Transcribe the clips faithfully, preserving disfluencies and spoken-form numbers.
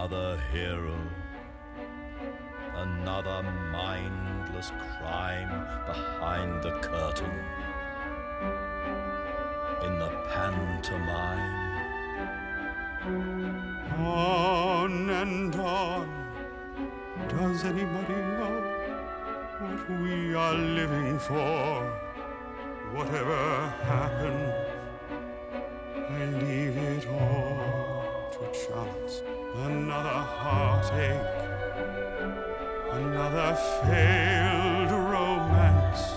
Another hero, another mindless crime behind the curtain. In the pantomime. On and on. Does anybody know what we are living for? Whatever happens, I leave it all to chance. Another heartache, another failed romance.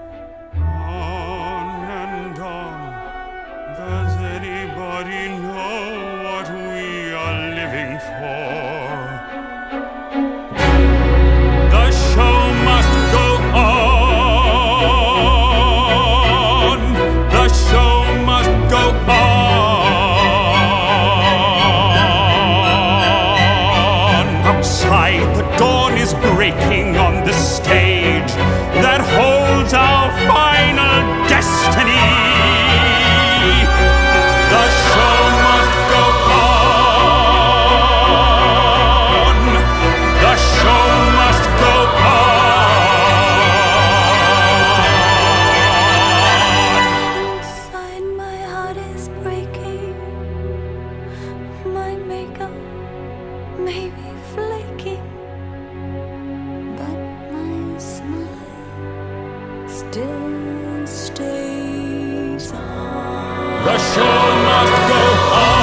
On and on. Does anybody know what we are living for? The show must go on. The show must go on. Outside, the dawn is breaking on the stage that holds our final destiny. The show must go on. The show must go on. Inside my heart is breaking. My makeup may be flaking, but my smile still stays on. The show must go on.